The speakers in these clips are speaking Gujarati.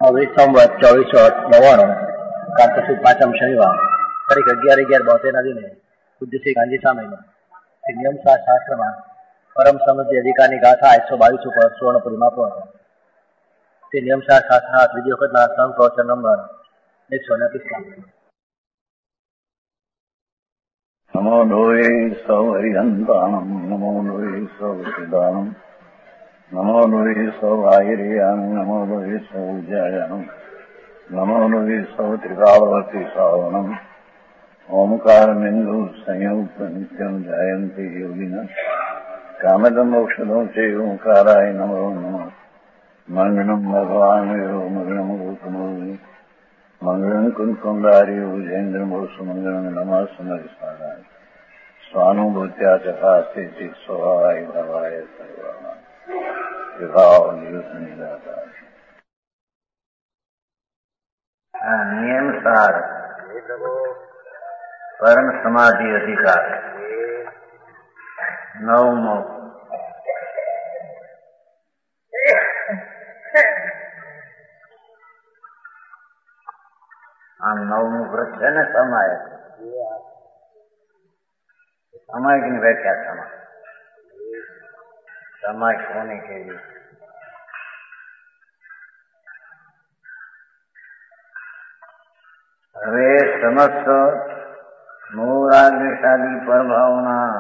હવે સંવત 2499 કાર્તિક સુદ 5મ શનિવાર તારીખ 11/11/72 ના દિને પૂજ્ય શ્રી ગાંધી સ્વામીનો નિયમ શાસ્ત્રમાં પરમ સમૃદ્ધિ અધિકારની ગાથા 122 ઉપર સુવર્ણપુરીમાં પહોંચ્યા. તે નિયમ શાસ્ત્રના ત્રીજી વખતના સંપ્રવચન નંબર 145. નમો લોહે સૌહરિહંતાણમ નમો લોહે સૌસિદાનમ નમો લોહે સૌઆયર્યામ નમો લોહે સૌજાયામ નમો લોહે સૌત્રિકાળવતી સાવનમ ઓમકારમિંદુ સંયુક્ત નિત્યમ જાયંતિ યોગિના કામદમ મોક્ષદો છે ઓંકારાય નમો નમઃ. મંગળમ ભગવાન મંગળમ રૂપમોહિ મંગળમ કુંકુંડાર્યો જૈન્દ્રમોષ મંગળમ નમઃ સમરિસારાય સ્વાનુભૂત્યા ચકાસ્તે ચિત સ્વભાવાય ભવાય સર્વમાં વિભાવ નિયુત નિરાકાર. આ નિયમ સાર પરમ સમાધિ અધિકાર 9મો. આ 9મું વ્રત છે ને સમાયક. સમાયકની વ્યાખ્યા સમાયક કોને કેવી? હવે સમસ્ત મૂળાગ્રશાદી પરભાવના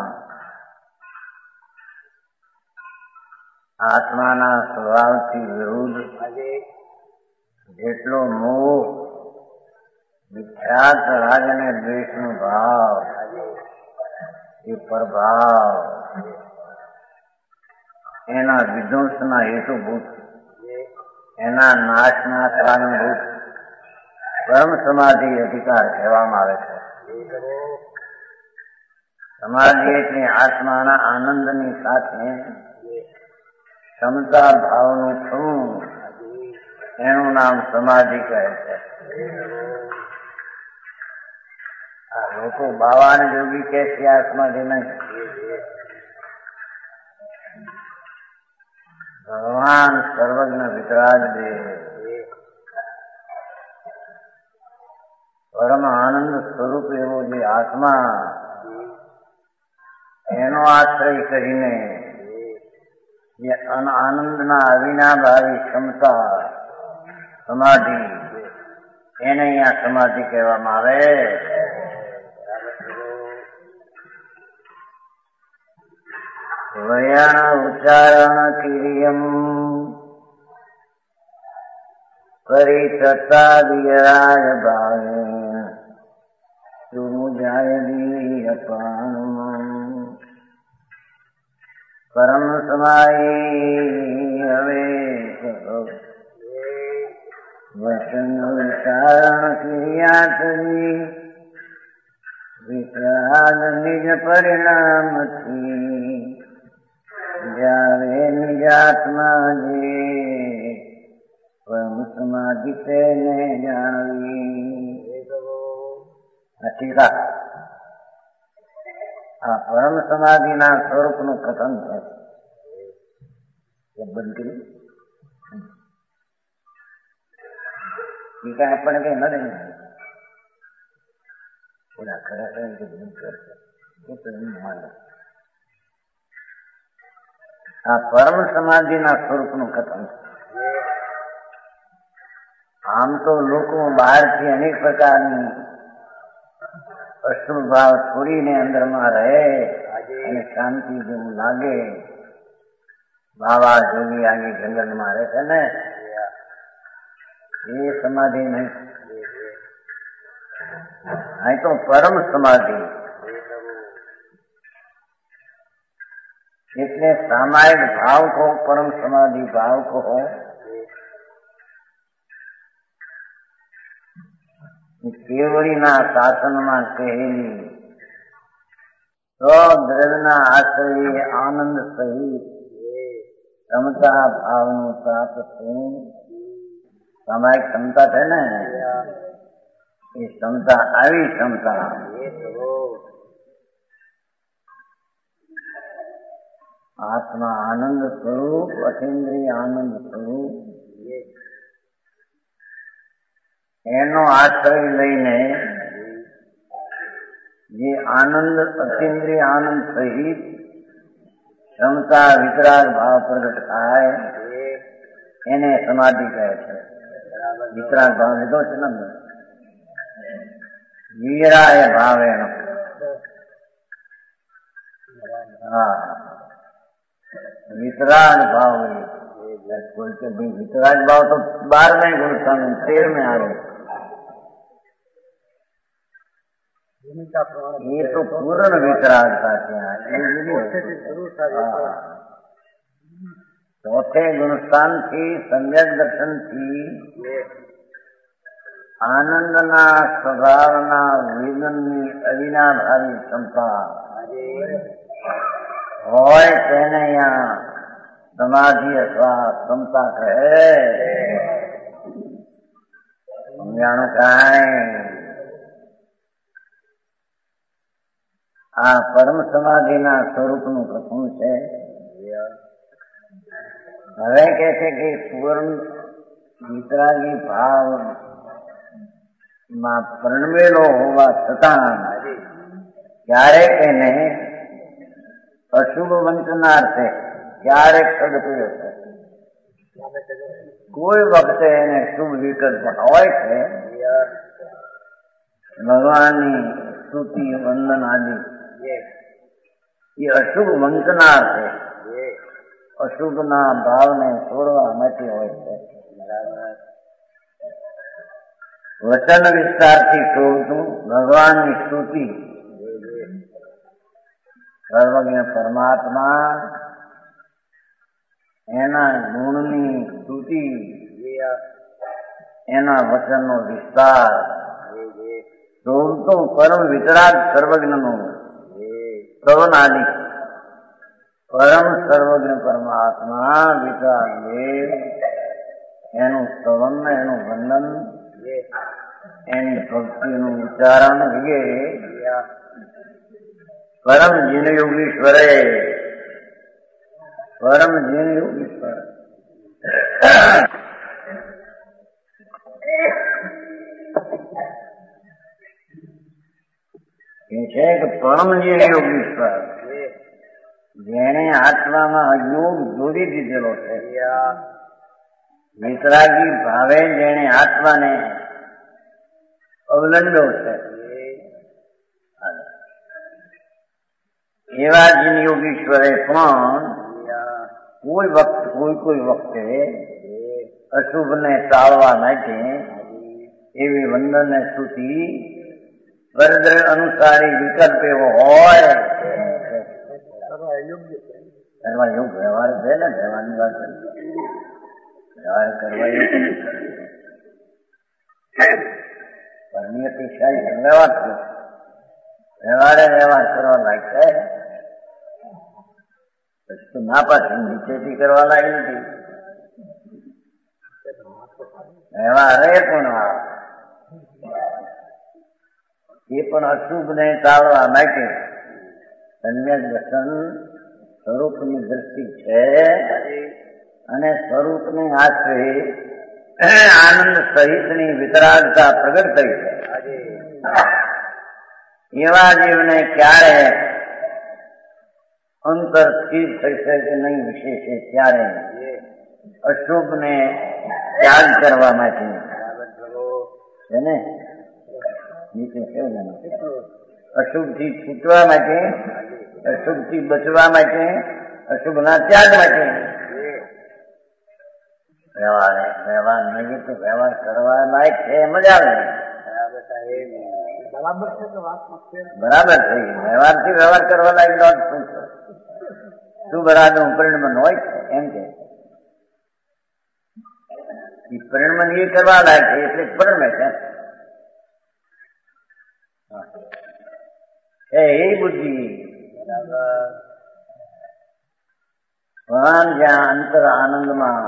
આત્માના સ્વભાવથી વિરુદ્ધ જેટલો મોહ, વિખ્યાત રાગ અને દ્વેષનો ભાવ, એ પ્રભાવ એના વિધ્વંસના હેતુભૂત, એના નાશના કારણભૂત પરમ સમાધિ અધિકાર કહેવામાં આવે છે. સમાધિ એટલે આત્માના આનંદની સાથે ક્ષમતા ભાવનું થવું, એનું નામ સમાધિ કહે છે. આ લોકો બાવા ને જોગી કે છે આ સમાધિ નહીં. ભગવાન સર્વજ્ઞ વિતરાજ દે પરમ આનંદ સ્વરૂપ એવો જે આત્મા, એનો આશ્રય કરીને જે આનંદના અવિનાભાવી ક્ષમતા સમાધિ, એને અહીંયા સમાધિ કહેવામાં આવે. વયણ ઉચ્ચારણ કિરિયમ પરિચતા વિરાજ ભાવે સુમુજાય અપાન પરમ સમાયી હવે વચન ઉચ્ચારણ ક્રિયા કરી વિતરાગ નિજ પરિણામથી જાવે નિજાત્મા જે પરમ સમાધિ તેને જાણવી. ટીકા આ પરમ સમાધિના સ્વરૂપનું કથન છે. બંધ કરી ટીકા આપણને કઈ ન દે ઓલા ખરેખર બંધ કરશે એ તો એમ માને. આ પરમ સમાધિના સ્વરૂપનું કથન છે. આમ તો લોકો બહારથી અનેક પ્રકારની અશુભ ભાવ છોડીને અંદરમાં રહે અને શાંતિ જેવું લાગે. બાવા જોગી આગે જંગલમાં રહે છે ને, એ સમાધિ નહીં. અહીં તો પરમ સમાધિ એટલે સામાયિક ભાવ કહો, પરમ સમાધિ ભાવ કહો, કેવડીના શાસનમાં કહેલી દ્રવ્યના આશ્રય આનંદ સહિત ક્ષમતા ભાવનું પ્રાપ્ત થયું. સામાયિક ક્ષમતા છે ને, એ ક્ષમતા આવી ક્ષમતા આત્મા આનંદ સ્વરૂપ, અતિન્દ્રિય આનંદ સ્વરૂપ એનો આશ્રય લઈને જે આનંદ અતિન્દ્રિય આનંદ સહિત ક્ષમતા વિતરાગ ભાવ પ્રગટ થાય એને સમાધિ કહે છે. વિતરાગ ભાવ લીધો છે ને વીરાય ભાવે वितराग भाव बोलते भाई वितराग भाव तो 12वें गुण स्थान 13वें आ रहे ये तो पूर्ण वितरागता के चौथे गुणस्थान थी सम्यक दर्शन थी आनंदना स्वभावना वेदनની અવિનાભાવી ક્ષમતા હોય તેને અહીંયા સમાધિ અથવા ક્ષમતા કહે. સમજાણું કાંઈ? આ પરમ સમાધિના સ્વરૂપનું કથન છે. હવે કે છે કે પૂર્ણ વિતરાગી ભાવ માં પરણવેલો હોવા છતાં ક્યારેક એને અશુભ વંચનાર્થે ક્યારેક સદપ્રયોગ છે. કોઈ વખતે એને શુભ વિકલ્પ હોય છે. ભગવાનની સ્તુતિ વંદન આદિ એ અશુભ વંચનાર્થે અશુભના ભાવને છોડવા માટે હોય છે. વચન વિસ્તારથી શોધતું ભગવાનની સ્તુતિ સર્વજ્ઞ પરમાત્મા એના ગુણની સ્તુતિ એના વચનનો વિસ્તાર શોધતું પરમ વિતરાગ સર્વજ્ઞનું પ્રવનાદિ પરમ સર્વજ્ઞ પરમાત્મા વિતરાગ દેવ એનું સ્તવન એનું વંદન એની ભક્તિનું ઉચ્ચારણ વગેરે પરમ જીન યોગીશ્વરે પરમ જીન યોગીશ્વર એ છે કે પરમ જીન યોગીશ્વર જેને આત્મામાં યોગ જોડી દીધેલો છે. વિતરાગી ભાવે જેને આત્માને અવલંબ્યો છે એવા જીન યોગીશ્વરે પણ કોઈ વખતે અશુભને ટાળવા માટે એવી વંદન સ્તુતિ વરદ્ર અનુસારી વિકલ્પ એવો હોય કરવા યોગ વ્યવહાર છે ને વ્યવહારની વાત વ્યવહાર કરવા અતિશાળી વ્યવહાર કરવા લાગશે પછી તો ના પાછી નીચેથી કરવા લાગી નથી. વ્યવહારે પણ એ પણ અશુભને ટાળવા માટે સમ્યક દર્શન સ્વરૂપની દ્રષ્ટિ છે અને સ્વરૂપને આશ્રય આનંદ સહિતની વિતરાગતા પ્રગટ થઈ છે. એવા જીવને ક્યારે અંતર સ્થિર થઈ શકે નહીં વિશેષે ત્યારે અશુભને ત્યાગ કરવા માટે છે ને નીચે કેવું અશુભથી છૂટવા માટે અશુભથી બચવા માટે અશુભના ત્યાગ માટે વ્યવહાર નહીં તો વ્યવહાર કરવા લાયક છે. મજા આવે બરાબર છે તો વાત બરાબર થઈ. વ્યવહારથી વ્યવહાર કરવા લાયક દોઢ શું છે શું બરાબર પરિણમન હોય છે એમ કે પરિણમન એ કરવા લાયક છે એટલે પરિણમે છે એ બુદ્ધિ ભગવાન જ્યાં અંતર આનંદમાં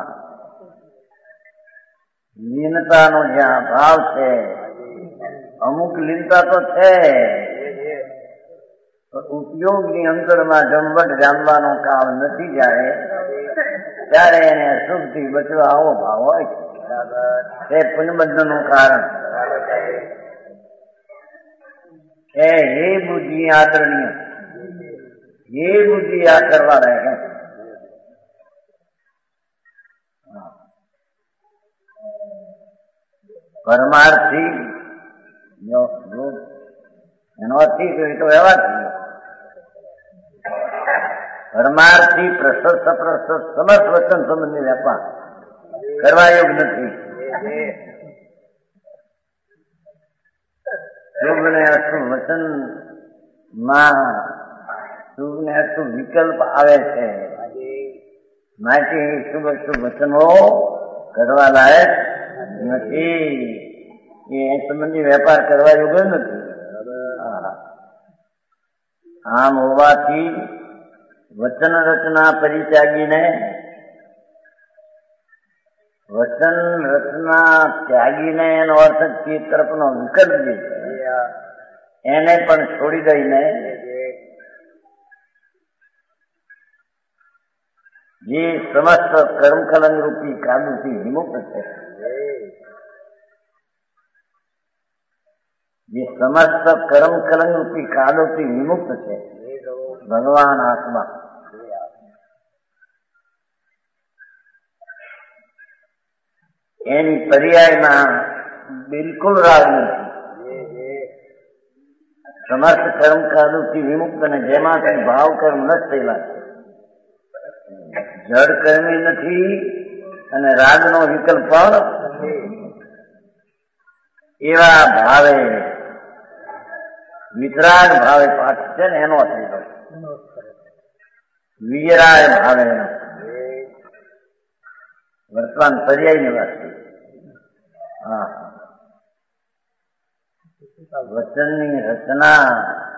લીનતાનો જ્યાં ભાવ છે અમુક લીનતા તો છે ઉપયોગની અંતરમાં જમવટ જાણવાનો કામ નથી. ત્યારે એને અશુભથી બચવા આવો ભાવ હોય છે. તે પુનબંધનું કારણ હે બુદ્ધિ આદરણીય, હે બુદ્ધિ આ કરવા રહે. પરમાર્થી એનો અર્થ તો એવા જ પરમાર્થી પ્રશસ્ત સમસ્ત વચન સંબંધી વેપાર કરવા યોગ નથી. શુભ ને અશુભ વચન માં શુભ ને અશુભ વિકલ્પ આવે છે. માટે શુભ અશુભ વચનો કરવા લાયક નથી. એ સંબંધી વેપાર કરવા યોગ્ય નથી. આમ હોવાથી વચન રચના પરિત્યાગીને વચન રચના ત્યાગીને એનો અર્થ ચિત્ત તરફનો વિકલ્પ જે છે એને પણ છોડી દઈને જે સમસ્ત કર્મકલંગ રૂપી કાબુથી વિમુક્ત છે, જે સમસ્ત કર્મકલંગ રૂપી કાદોથી વિમુક્ત છે ભગવાન આત્મા, એની પર્યાયમાં બિલકુલ રાગ નથી. સમર્થ કર્મ કાદુથી વિમુક્ત ને જેમાંથી ભાવ કર્મ ન થયેલા છે, જડ કર્મી નથી અને રાગનો વિકલ્પ પણ એવા ભાવે વિતરાગ ભાવે પાઠ છે ને એનો થયેલો વિરાય ભાવે વર્તમાન પર્યાયની વાત છે. વચનની રચના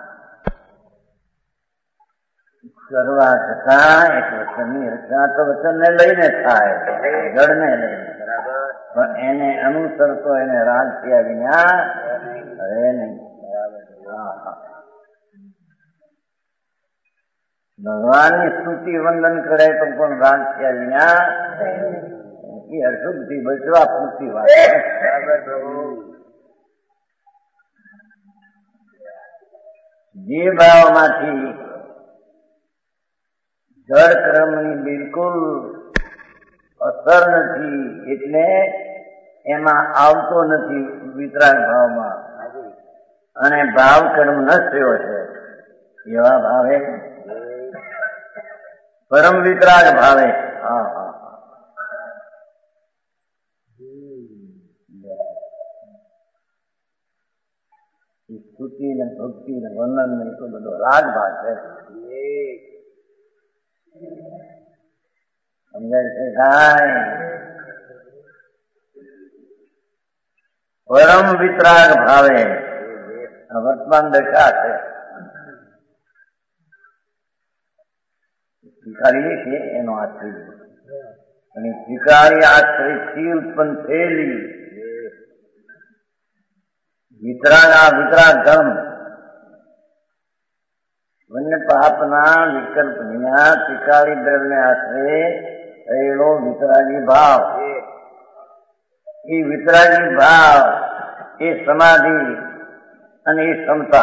કરવા છતાં એક વચનની રચના તો વચનને લઈને થાય, જડને લઈને, પણ એને અનુસરતો એને રાગ થયા વિના રહે નહીં. ભગવાનની સ્તુતિ વંદન કરે તો પણ રાગ થયા વિના એ અશુદ્ધથી બચવા પૂરતી વાત. જે ભાવમાંથી જળ કર્મની બિલકુલ અસર નથી એટલે એમાં આવતો નથી વિતરાગ ભાવમાં, અને ભાવ કર્મ નષ્ટ થયો છે એવા ભાવે પરમ વિતરાગ ભાવે સ્તુતિ ને ભક્તિ ને વર્ણન ને એટલો બધો રાગ ભાગ છે. સમજાય છે કાંઈ? પરમ વિતરાગ ભાવે વર્તમાન દશા છે. સ્વીકારીએ છીએ એનો આશ્રય, અને સ્વીકારી આશ્રયથી ઉત્પન્ન થયેલી વિતરાગ આ વિતરાગ ધર્મ વન્ય પાપના વિકલ્પ વિના ત્રિકાળી દ્રવ્યને આશ્રય થયેલો વિતરાગી ભાવ, એ વિતરાગી ભાવ એ સમાધિ અને એ ક્ષમતા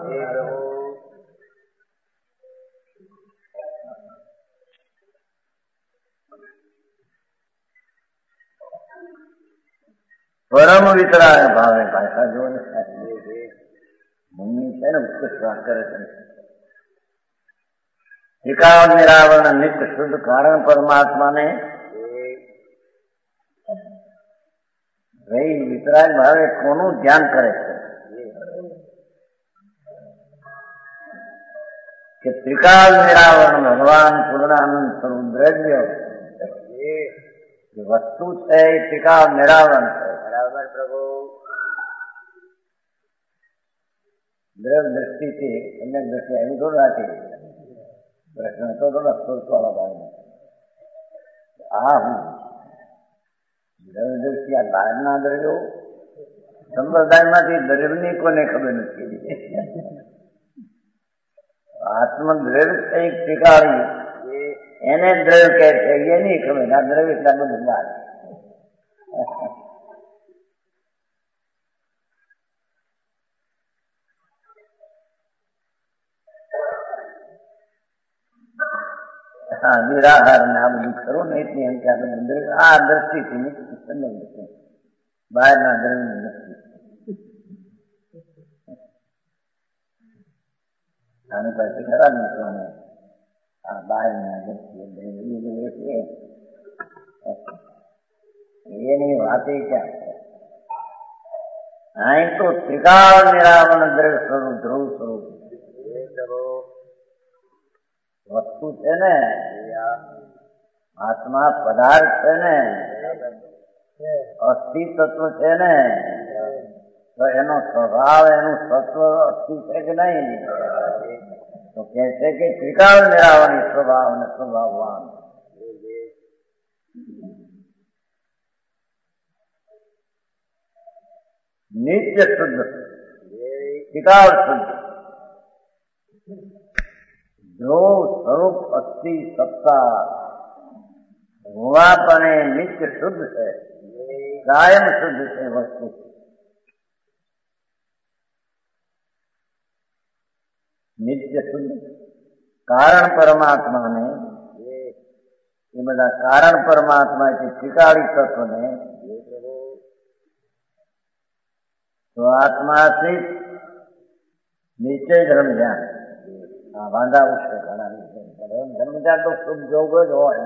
પરમ વિતરાગ ભાવે. ભાષા જો ને મમ્મી છે ને ઉત્કૃષ્ટ વાત કરે છે. એકાવન નિરાવરણ નિત્ય શુદ્ધ કારણ પરમાત્માને ભાઈ વિતરાગ ભાવે કોનું ધ્યાન કરે છે કે ત્રિકાળ નિરાવરણ ભગવાન પૂર્ણાનંદ સ્વરૂપ દ્રવ્ય જે વસ્તુ છે એ ત્રિકાળ નિરાવરણ છે. બરાબર પ્રભુ. દ્રવ દ્રષ્ટિથી અનેક દ્રષ્ટિ એમ થોડું રાખી પ્રશ્ન તો થોડા સ્પર્શવાળા ભાવમાં હું દ્રવ દ્રષ્ટિ આ બહારના દ્રવ્યો સંપ્રદાયમાંથી દ્રવ્યની કોને ખબર નથી. આત્મદ્રવ્ય કઈક શીખાડી એને દ્રવ્ય કહે છે એની ખબર. આ દ્રવ્ય એટલા બધું બહાર हाँ, निराहार ने आप બધું કરો ને એટલે એમ કે આપણે આ દ્રષ્ટિથી નહીં બહારના દ્રવ્યની દ્રષ્ટિ આની પાસે ખરા નથી અમે આ બહારના દ્રષ્ટિ એની વાત ક્યાં છે? અહીં તો ત્રિકાળ નિરાવરણ દ્રવ્ય સ્વરૂપ ધ્રુવ સ્વરૂપ વસ્તુ છે ને, આત્મા પદાર્થ છે ને, અસ્થિ તત્વ છે ને, તો એનો સ્વભાવ એનું તત્વ અસ્થિ છે કે નહીં? તો કે છે કે ત્રિકાળ નિરાવરણ સ્વભાવ અને સ્વભાવવાન નિત્ય શુદ્ધ ત્રિકાળ શુદ્ધ ધ્રુવ સ્વરૂપ અસ્થિ સત્તા હોવાપણે નિત્ય શુદ્ધ છે, કાયમ શુદ્ધ છે વસ્તુ. નિત્ય શુદ્ધ કારણ પરમાત્માને એ બધા કારણ પરમાત્મા કે ત્રિકાળી તત્વને તો આત્માથી નિશ્ચય ધર્મ ધ્યાન વાંધા ઉઠશે ઘણા ધર્મ ધ્યાન તો શુભ જોગ જ હોય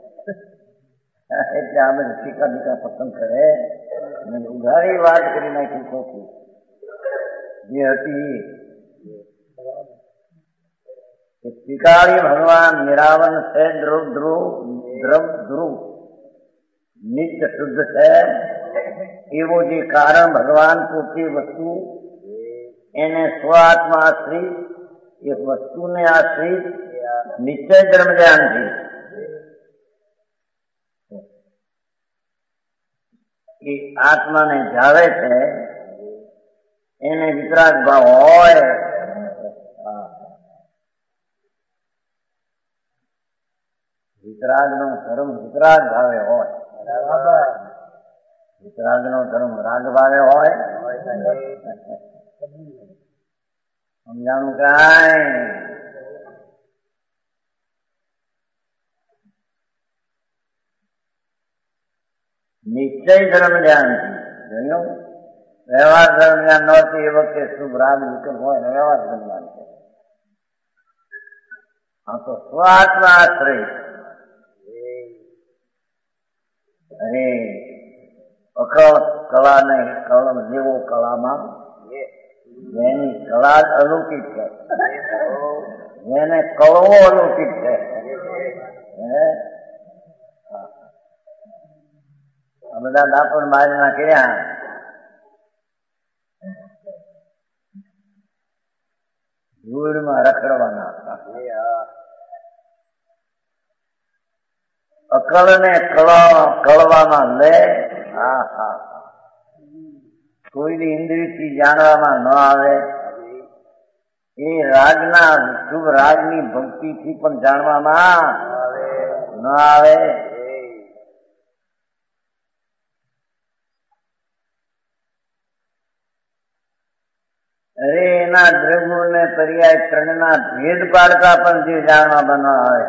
એટલે આ બધી ટીકા બીકા પસંદ કરે અને ઉઘાડી વાત કરી નાખી ખોખી જે હતી ત્રિકાળી ભગવાન નિરાવરણ છે, ધ્રુવ નિત્ય શુદ્ધ છે. એવો જે કારણ ભગવાન પૂરતી વસ્તુ એને સ્વ આત્મા આશ્રિત એક વસ્તુને આશ્રિત નિશ્ચય ધર્મ ધ્યાનથી એ આત્માને જાવે છે, એને વિતરાગ ભાવ હોય. વિતરાગ નો ધર્મ વિતરાગ ભાવે હોય, વિતરાગ નો ધર્મ રાગ ભાવે હોય. સમજાણું કાંઈ? નિશ્ચય ધર્મ ધ્યાનથી જોયું. વ્યવહાર દરમિયાન નહોતી એ વખતે શુભ રાગ વિકલ્પ હોય ને વ્યવહાર દરમિયાન છે. આ તો સ્વ આત્મા આશ્રય. અરે અકળ કળા ને કળમ જેવો કળામાં જેની કળા જ અલૌકિક છે, જેને કળવો અલૌકિક છે. આ બધા દાપણ બાજના કર્યા ધૂળમાં રખડવાના હતા. અકળ ને કળવામાં લે. કોઈની ઇન્દ્રિયથી જાણવામાં ન આવે, એ રાગના શુભ રાગની ભક્તિથી પણ જાણવામાં ન આવે. અરે એના દ્રવ્યો ને પર્યાય ત્રણના ભેદ પાડતા પણ જે જાણવામાં ન આવે.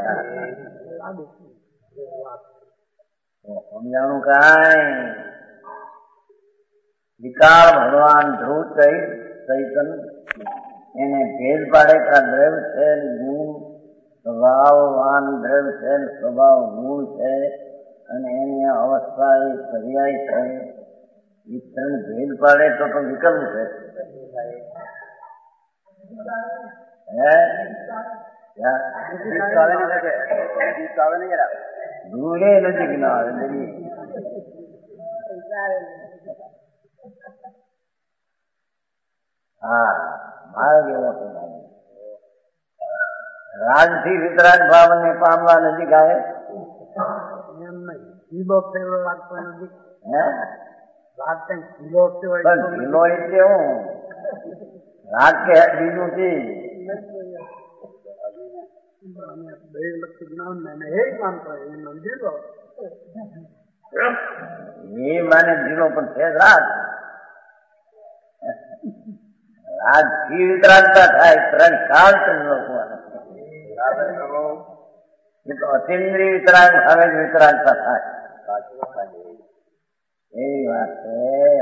સમજાણું કાંઈ? વિકાર ભગવાન ધ્રુવ ચૈતન એને ભેદ પાડે કે દ્રવ્ય છે, ગુણ સ્વભાવવાન દ્રવ્ય છે, સ્વભાવ ગુણ છે અને એની અવસ્થા એ પર્યાય છે. એ ત્રણ ભેદ પાડે તો વિકલ્પ છે. ધૂળે નજીક ના આવે. હા, માર્ગ એવો છે. રાગ થી વિતરાગ ભાવ ને પામવા નજીક આવે. ઢીલો એટલે હું રાગ કે બીજું છે એ માને જીરો પણ છે રાગ રાગ થી વિતરાગતા થાય ત્રણ કાળ એ તો અતિન્દ્રિય વિતરાગ હવે જ વિતરાગતા થાય એવી વાત છે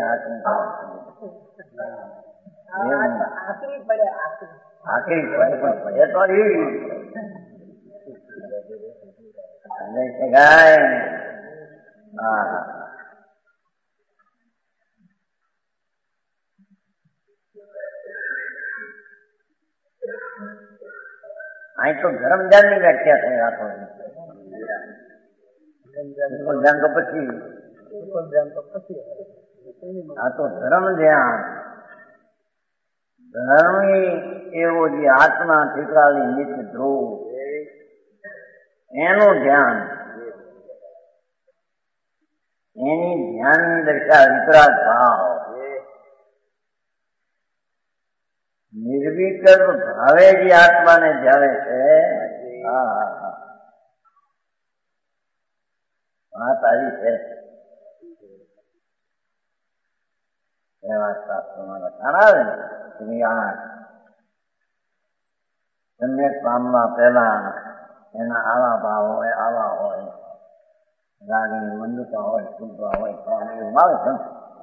આખરી પડે તો એવી શકાય હા અહીં તો ધર્મ ધ્યાન ની વ્યાખ્યા થઈ રાખો ધ્યાન તો પછી આ તો ધર્મ ધ્યાન ધર્મી એવો જે આત્મા ઠીકરાલી નિત્ય ધ્રુવ એનું ધ્યાન એની ધ્યાનની દશા વિતરાગ ભાવ નિર્વિકલ્પ ભાવે જે આત્માને ધ્યાવે છે વાત આવી છે એવા શાસ્ત્રોમાં લખાણ આવે ને સમ્યક પામવા પહેલા એના આવા ભાવ હોય આવા હોય રાગની મંદતા હોય શુદ્ધતા હોય એવું આવે છે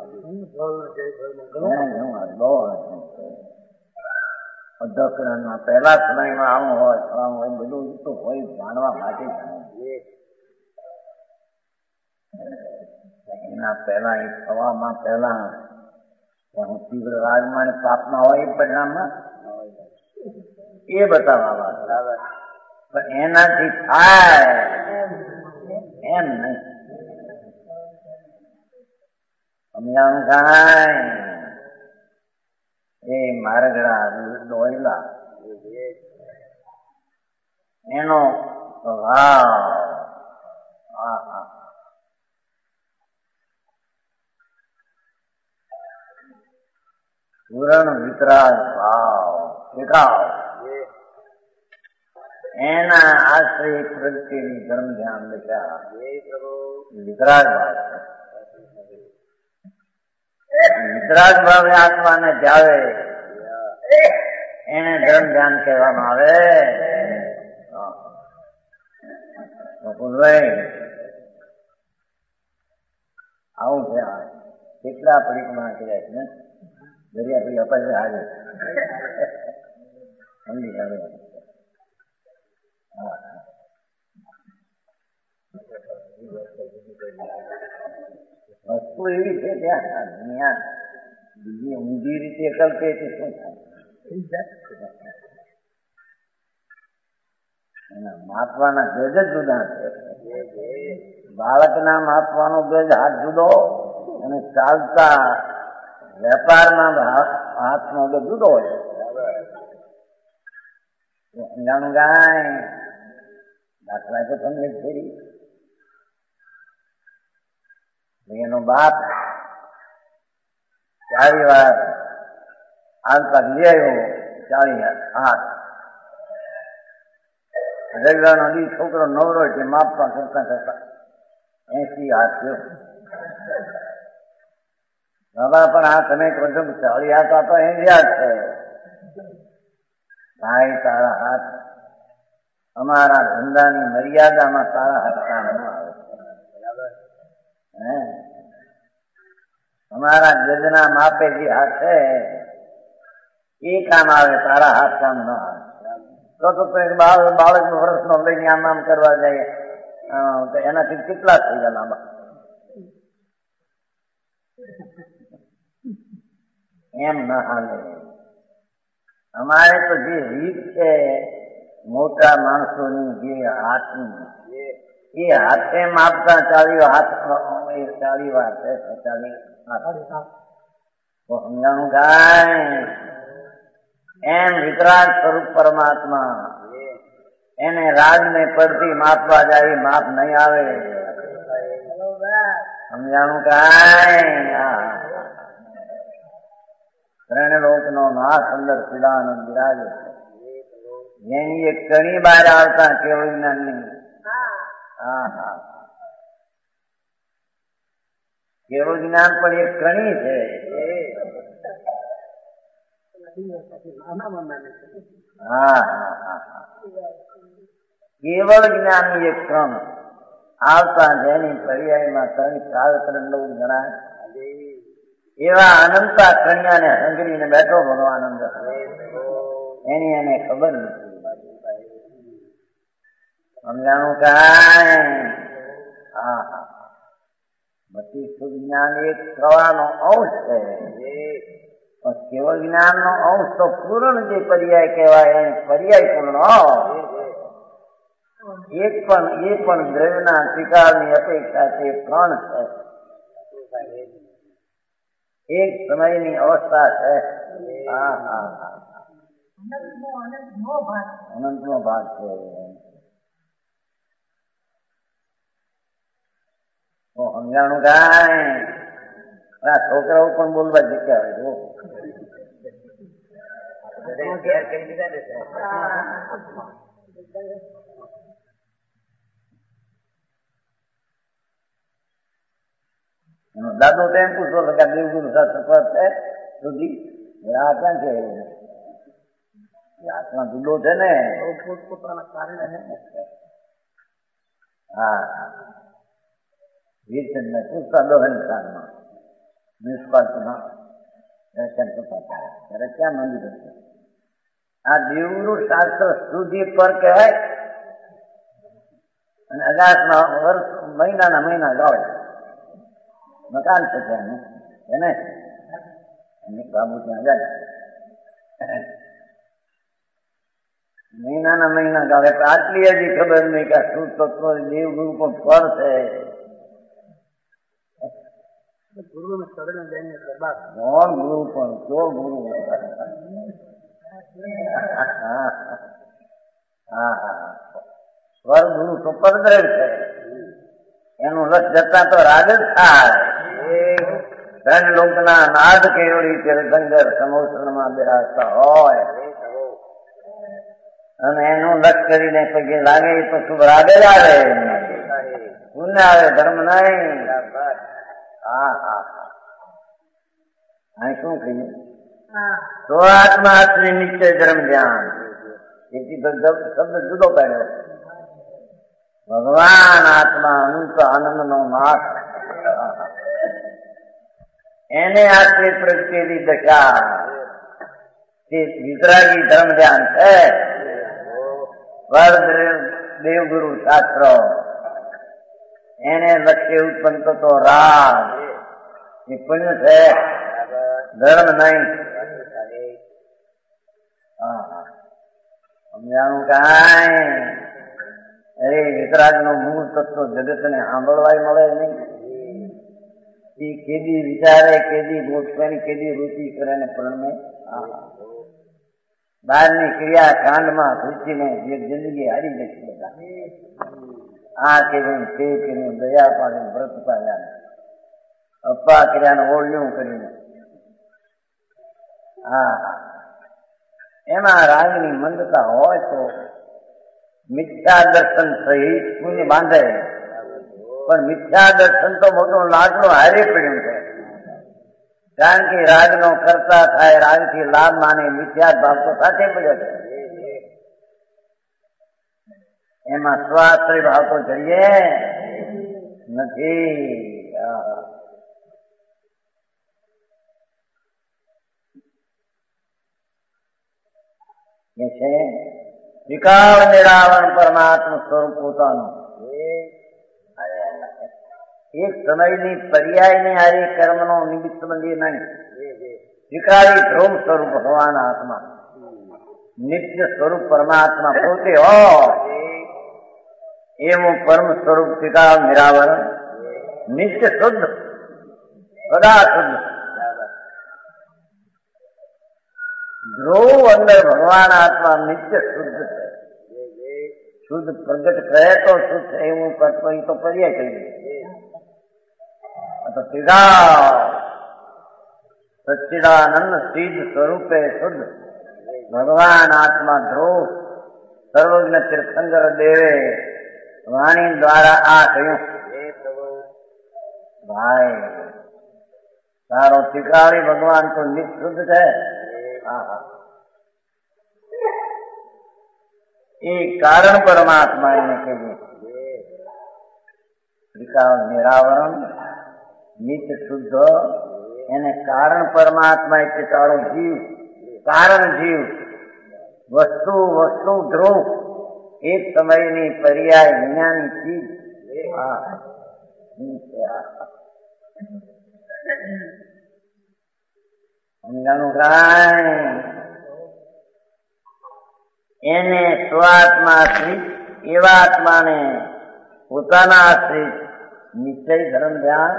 અધકરણના પહેલા સમયમાં આવું હોય આવું હોય બધું તો હોય જાણવા માટે એના પહેલા એ થવામાં પહેલા તીવ્ર રાજમાં અને પાપમાં હોય એ પરિણામમાં એ બતાવવા બરાબર પણ એનાથી થાય એમ નહીં સમજાણ કાંઈ એ મારગડા દોયલા એનો સ્વભાવ પૂરણ વિતરાગ ભાવ વિકાવ એના આશ્રય પ્રગતિની ધર્મ ધ્યાન દશા વિતરાગ ભાવ વિતરાગ ભાવે આત્માને ધ્યાવે એને ધર્મ ધ્યાન કહેવામાં આવે મુકુલભાઈ આવું છે કેટલા પરિક્રમા કર્યા છે ને દરિયા પડી અપાય હાજર સમજી આવે વસ્તુ એવી છે ત્યાં દુનિયા બીજી ઊંધી રીતે કલ્પે છે શું થાય એના માપવાના ગજ જ જુદા છે બાળકના માપવાનો ગજ હાથ જુદો અને ચાલતા વેપારમાં હાથનો ગજ જુદો હોય સમજાણું ગાય દાખલા તો તમને ફેરી એનો બાપ 40 વાર હાલતા લઈ આવ્યો 40 હાથ રવિવારનો દી છોકરો નવરો એટલે માપવા કરતા કરતા 80 હાથ થયો બાબા પણ આ તમે કહો છો 40 હાથ આપો એ યાદ છે ભાઈ તારા હાથ અમારા ધંધાની મર્યાદામાં તારા હાથ કામ ન આવે અમારા ગજના માપે જે હાથ છે એ કામ આવે તારા હાથ કામ ન આવે તો બાળક વર્ષનો લઈને આમ કરવા જાય તો એનાથી કેટલા થઈ ગયા લાંબા એમ ના હાલે અમારે તો જે રીત છે મોટા માણસોની જે હાથની એ હાથે માપતા 40 હાથ 40 વાર છે 40 સમજાણું ગાય એમ વિતરાગ સ્વરૂપ પરમાત્મા એને રાગ ને પડતી માપવા જાય માપ નહીં આવે સમજાણું કાંઈ ત્રણલોક નો નાશ અંદર પીડાનંદ બિરાજે જેની એક કણી બહાર આવતા કેવું જ્ઞાન નહીં કેવળ જ્ઞાન પણ એક કણી છે. હા હા હા, કેવળ જ્ઞાનની એક ક્રમ આવતા જેની પર્યાયમાં કણી કાળકંડ ગણાય એવા અનંતા કણિયાને હંગરીને બેઠો ભગવાન અંદર, એની એને ખબર નથી. સમજાણું કાંઈ? હા હા, બધી શુદ્ધ જ્ઞાન એક પ્રવાહનો અંશ છે, પણ કેવળ જ્ઞાનનો અંશ તો પૂર્ણ જે પર્યાય કહેવાય એ પર્યાય પૂર્ણ. એ પણ દ્રવ્યના સ્વીકારની અપેક્ષા છે, કણ છે, એક સમયની અવસ્થા છે. હા હા હા, અનંતનો ભાગ છે. સમજાણું કાંઈ? આ છોકરાઓ પણ બોલવા શીખ્યા હોય જો. દાદો તો એમ પૂછતો હતો કે દેવગુરુ સફળ છે સુધી આ ક્યાં છે? આત્મા જુદો છે ને. હા હા, વીરચંદ પૂછતા દોહન સ્થાનમાં નિષ્પાલમાં દર્શન કરતા ત્યારે ક્યાં મંદિર હતું? આ દેવગુરુ શાસ્ત્ર સુધી પર કહેવાય અને અગાસમાં વર્ષ મહિનાના મહિના ગાવે મકાન છે ત્યાં એને બાબુ ત્યાં જાય મહિનાના મહિના ગાવે. આટલી હજી ખબર નહીં કે શું તત્વ દેવગુરુ પણ ફળ છે. ગુરુ પણ કયો ગુરુ? હા હા, સ્વર ગુરુ તો પરદ્રવ છે, એનું લક્ષ જતા તો રાગ જ થાય. ધન લોકના નાદ કેવડી ચિરસંગર સમોસણમાં બિરાજતા હોય અને એનું લક્ષ કરીને પગે લાગે તો શુભ રાગે જ આવે, પુણ્ય આવે, ધર્મ નહીં. હા હા હા, અહીં શું કહ્યું? તો આત્મા આત્મી નિશ્ચય ધર્મ ધ્યાન, એથી શબ્દ જુદો કાઢ્યો. ભગવાન આત્મા અનંત આનંદનો નાથ, એને આશ્રિત પ્રગટેલી દશા તે વિતરાગી ધર્મ ધ્યાન છે. દેવગુરુ શાસ્ત્ર એને લક્ષ્ય ઉત્પન્ન થતો રાગ એ પુણ્ય છે, ધર્મ નહીં. સમજાણું કાંઈ? અરે વિતરાગ નો મૂળ તત્વ જગતને સાંભળવાય મળે નહીં. એ કેદી વિચારે, કેદી ગોઠવે, કેદી રુચિ કરે ને પ્રણમે. બહારની ક્રિયા કાંડમાં સૂચીને જિંદગી હારી જશે બધા. આ કર્યું, તે કર્યું, દયા પાડી, વ્રત પાડ્યા, અપ્પા કર્યા, ઓળ્યું કરીને. હા, એમાં રાગની મંદતા હોય તો મિથ્યા દર્શન સહિત પુણ્ય બાંધે, પણ મિથ્યા દર્શન તો મોટું લાડનું હારે પડ્યું છે. કારણ કે રાગનો કરતા થાય, રાગથી લાભ માને, મિથ્યા ભાવ તો સાથે પડ્યો છે. એમાં સ્વાશ્રય ભાવ તો જઈએ નથી. એ છે વિકાળ નિરાવરણ પરમાત્મ સ્વરૂપ પોતાનું. એક સમયની પર્યાયની હારી કર્મનો નિમિત્ત બંધી નહીં. વિકારી ધ્રુવ સ્વરૂપ ભગવાન આત્મા, નિત્ય સ્વરૂપ પરમાત્મા પોતે હોય એવું પરમ સ્વરૂપ વિકાળ નિરાવરણ, નિત્ય શુદ્ધ, સદા શુદ્ધ. ધ્રુવ અંદર ભગવાન આત્મા નિત્ય શુદ્ધ છે. શુદ્ધ પ્રગટ કહે તો શુદ્ધ છે એવું કરતો એ તો પર્યાય કહીએ. સચ્ચિદાનંદ સિદ્ધ સ્વરૂપે શુદ્ધ ભગવાન આત્મા ધ્રુવ સર્વજ્ઞ તીર્થંકર દેવે વાણી દ્વારા આ કહ્યું. ભાઈ તારો તિકાળી ભગવાન તો નિશુદ્ધ છે. એ કારણ પરમાત્મા એને કહીએ ત્રિકાળ નિરાવરણ નિત્ય શુદ્ધ એને કારણ પરમાત્મા એટલે તારો જીવ કારણ જીવ વસ્તુ વસ્તુ ધ્રુવ એક સમયની પર્યાય વિનાની ચીજ સમજાણું કાંઈ એને સ્વાત્મા આશ્રિત એવા આત્માને પોતાના આશ્રિત નિશ્ચય ધર્મ ધ્યાન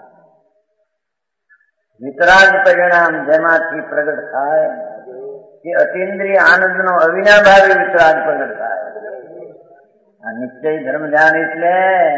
વિતરાગ પરિણામ જેમાંથી પ્રગટ થાય કે અતિન્દ્રિય આનંદનો અવિનાભાવી વિતરાગ પ્રગટ થાય. આ નિશ્ચય ધર્મ ધ્યાન એટલે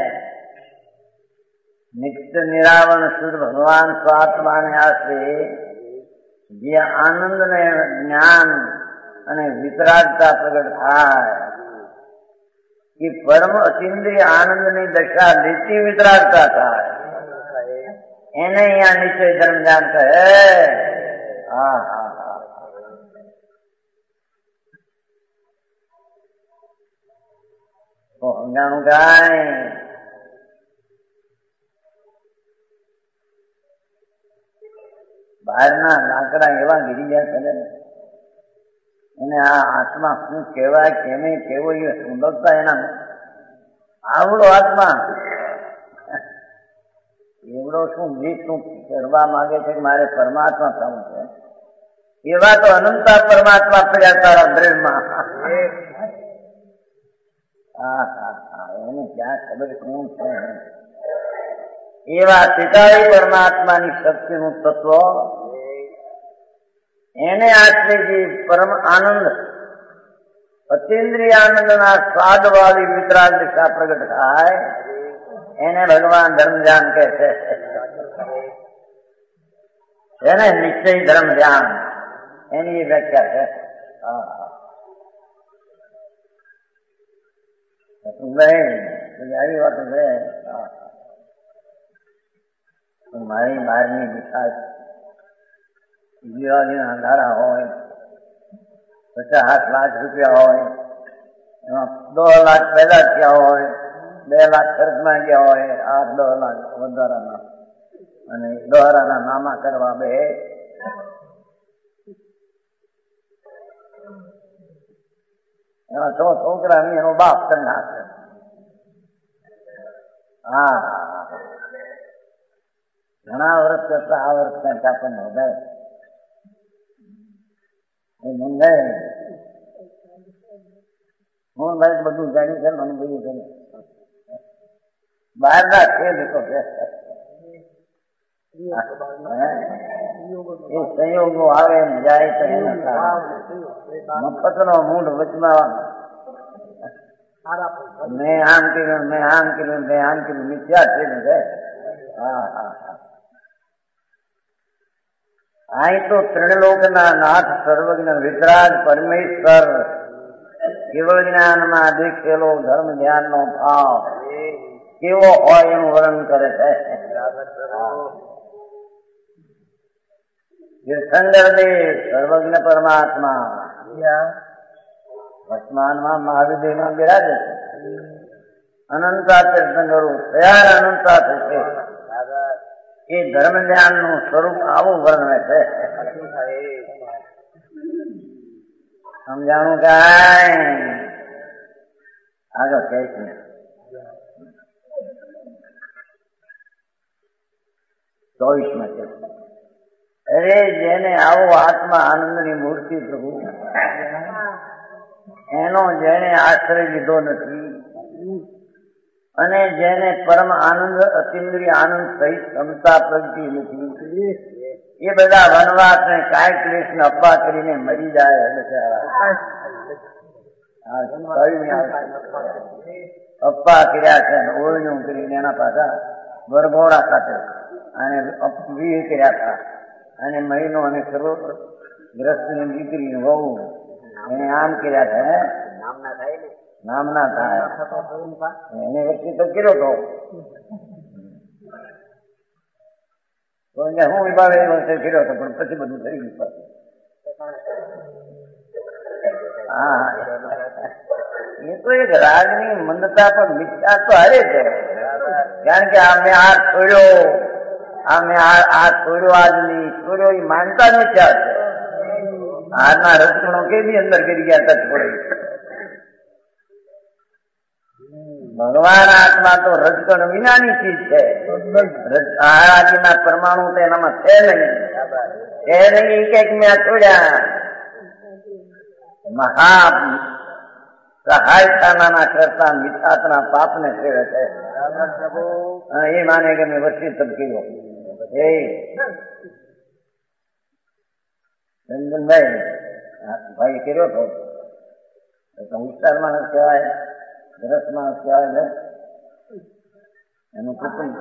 નિત્ય નિરાવરણ શુદ્ધ ભગવાન સ્વાત્માને આશ્રે જે આનંદ ને જ્ઞાન અને વિતરાગતા પ્રગટ થાય એ પરમ અતિન્દ્રિય આનંદની દશા લેતી વિતરાગતા થાય એને અહીંયા નિશ્ચય ધર્મ ધ્યાન કહે. હા હા હા તો સમજાણું કાંઈ બહારના લાકડા એવા ગીરી ગયા કરે એને આ આત્મા શું કહેવાય કેને કેવો એ સુંદરતા એના આવડો આત્મા એવડો શું જીત શું કરવા માંગે છે કે મારે પરમાત્મા થવું છે એવા તો અનંતા પરમાત્મા પડ્યા તારા બ્રેનમાં. હા હા હા એને ક્યાં ખબર શું છે એવા પિતાળી પરમાત્માની શક્તિનું તત્વ એને આશ્રય જે પરમ આનંદ અતિન્દ્રિય આનંદના સ્વાદ વાળી વિતરાગ દિશા પ્રગટ થાય એને ભગવાન ધર્મ ધ્યાન કહે છે. એને નિશ્ચય ધર્મ ધ્યાન એની એ વ્યાખ્યા છે. આવી વાત છે. મારી બહારની દિશા દિવાળીના અંધારા હોય 50 લાખ રૂપિયા હોય એમાં 10 લાખ પેદા થયા હોય 2 લાખ ખર્ચમાં ગયા હોય 8-10 લાખ વધારાના અને દોહરાના નામા કરવા બે એમાં તો છોકરાની એનો બાપ કરી નાખે. હા ઘણા વર્ષ કરતા આ વર્ષ કંઈક આપણને વધારે મોહનભાઈ બધું જાણ્યું છે મને બધું છે બહારના છે લોકો એ સંયોગો આવે ને જાય તો મફતનો મૂળ વચમાં મેં આમ કર્યું મેં આમ કર્યું મેં આમ કર્યું મિથ્યા થયેલું છે. હા હા હા અહીં તો ત્રિલોકના નાથ સર્વજ્ઞ વિતરાગ પરમેશ્વર કેવળ જ્ઞાનમાં દેખેલો ધર્મ ધ્યાનનો ભાવ કેવો હોય એનું વર્ણન કરે છે. તીર્થંકરદેવ સર્વજ્ઞ પરમાત્મા વર્તમાનમાં મહાવીરમાં બિરાજે છે. અનંતા તીર્થંકરો તૈયાર અનંતા થશે એ ધર્મ ધ્યાન નું સ્વરૂપ આવું વર્ણવે છે. સમજાણું કાંઈ આગળ કહે છે 24 છે. અરે જેને આવો આત્મા આનંદની મૂર્તિ પ્રભુ એનો જેને આશ્રય લીધો નથી અને જેને પરમ આનંદ અતિન્દ્રિય આનંદ સહિત ક્ષમતા પ્રગટી નથી એ બધા વનવાસ ને કાય ક્લેશ ને અપા કરીને મરી જાય. અપા કર્યા છે ઓળણું કરીને એના પાછા વરઘોડા ખાતે અને વિહ કર્યા હતા અને મહિનો અને સર્વ ગ્રસ્તની દીકરી વહુ એને આમ કર્યા છે નામના થાય એને વ્યક્તિ તો કર્યો હતો તો કે હું વિભાગ એ વર્ષે ફેર્યો હતો પણ પછી બધું થઈ ગયું પાછું. હા એ તો એક રાગની મંદતા પર મિથ્યા તો હારે છે. કારણ કે આ મેં આ છોડ્યો, આ મેં આ છોડ્યો, આજની છોડ્યો, એ માનતા જ મિથ્યા છે. હારના રચકણો કેવી અંદર કરી ગયા તક પડે. ભગવાન આત્મા તો રજકણ વિનાની ચીજ છે. આદિના પરમાણુ તો એનામાં છે નહીં. છે નહીં કે મેં છોડ્યા. મહા સહાયતાના કરતા મિથાતના પાપને ફેરે છે. એ માને કે મેં વચ્ચે તબ કર્યો. એ રંજનભાઈ ભાઈ કર્યો તો વિસ્તાર માણસ કહેવાય, રસ માણસ કહેવાય. એનું કુટુંબ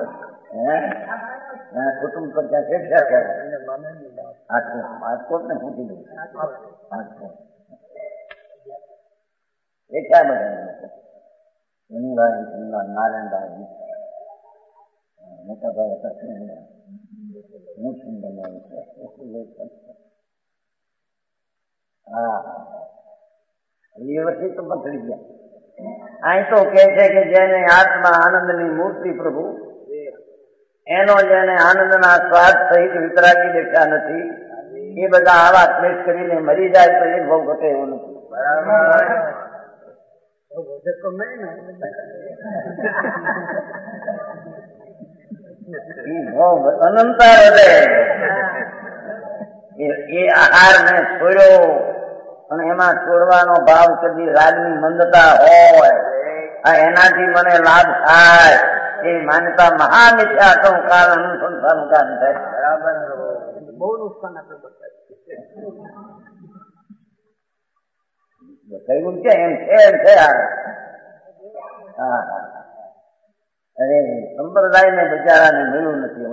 કુટુંબ પર ત્યાં ફેરફાર કહેવાય. રાજકોટ ને શું કીધું? રાજકોટ એ ક્યાં બધા શનિભાઈ નારાયણભાઈ મોટાભાઈ હતા. હા એ વર્ષે તો પકડી ગયા. અહીં તો કે છે કે જેને આત્મા આનંદની મૂર્તિ પ્રભુ એનો જેને આનંદના સ્વાદ સહિત વિતરાગી દેખ્યા નથી એ બધા આવા ક્લેશ કરીને મરી જાય તો એ ભોગ ઘટે એવું નથી. અનંતા વધે એ આહાર ને છોડ્યો અને એમાં છોડવાનો ભાવ કદી રાગની મંદતા હોય, એનાથી મને લાભ થાય એ માન્યતા મહામિથ્યા સંસ્કાર અનુસંધાનનું કારણ છે. બરાબર, બહુ નુકસાન આપણે કહ્યું છે એમ છે એમ છે. હા અરે સંપ્રદાય ને બિચારાને મળ્યું નથી.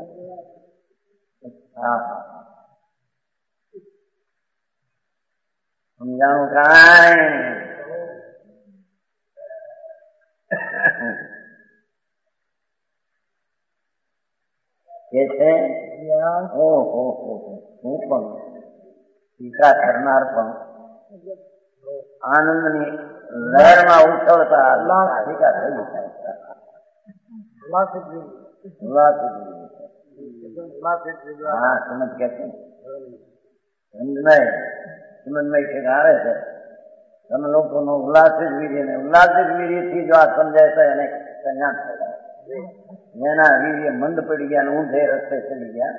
હા સમજાણું કાંઈ કે છે. ઓહો હું પણ ટીકા કરનાર પણ આનંદની લહેરમાં ઉછળતા ટીકા થઈ જાય. હા સમજ કે છે હિંમતભાઈ છે આવે છે. તમે લોકોનો ઉલ્લાસિત વીર્ય ને ઉલ્લાસિત વીર્યથી જો આ સમજાય તો એને જ્ઞાન થાય. એના વીર્ય મંદ પડી ગયા ને ઊંધે રસ્તે ચડી ગયા.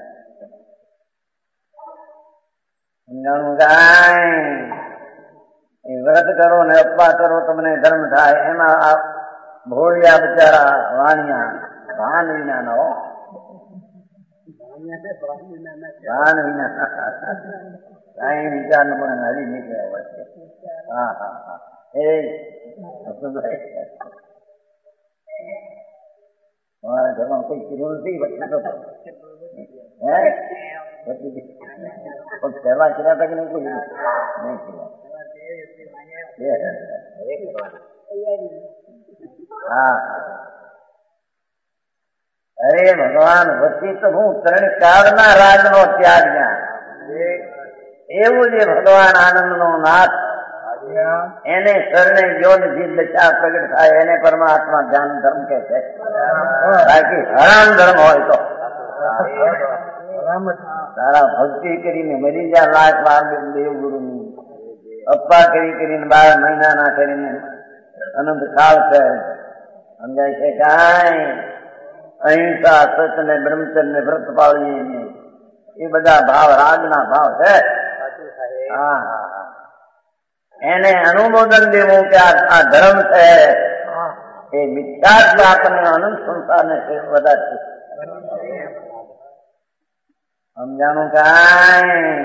સમજાણું કાંઈ એ વ્રત કરો ને અપવા કરો તમને ધર્મ થાય. એમાં આ ભોળિયા બિચારા વાણિયા ભાન વિના નો ભાન વિના કઈ વિચાર ને પણ હરી નીકળ્યા હોય છે. હા હા હા એ તમારા ઘરમાં કોઈ કીધું નથી પહેલા કર્યા હતા કે નહીં? કોઈ નહીં કર્યા. હા અરે ભગવાન વચ્ચે તો હું ત્રણ કાળના રાજનો ત્યાગ એવું જે ભગવાન આનંદ નો નાથ એને શરણે યોનથી દશા પ્રગટ થાય એને પરમાત્મા ધ્યાન ધર્મ કે છે. બાકી હરામ ધર્મ હોય તો તારા ભક્તિ કરીને મરી જા લાખ વાર દેવગુરુ ની અપ્પા કરીને 12 મહિનાના કરીને અનંત કાળ છે. સમજાય છે કાંઈ? અહિંસા સત્ય ને બ્રહ્મચર્ય ને વ્રત પાળીએ એ બધા ભાવ રાજના ભાવ છે. હા હા હા એને અનુમોદન દેવું કે આ ધર્મ છે એ મિથ્યાત્વ આપણને અનંત સંસારને વધારે છે. સમજાણું કાંઈ?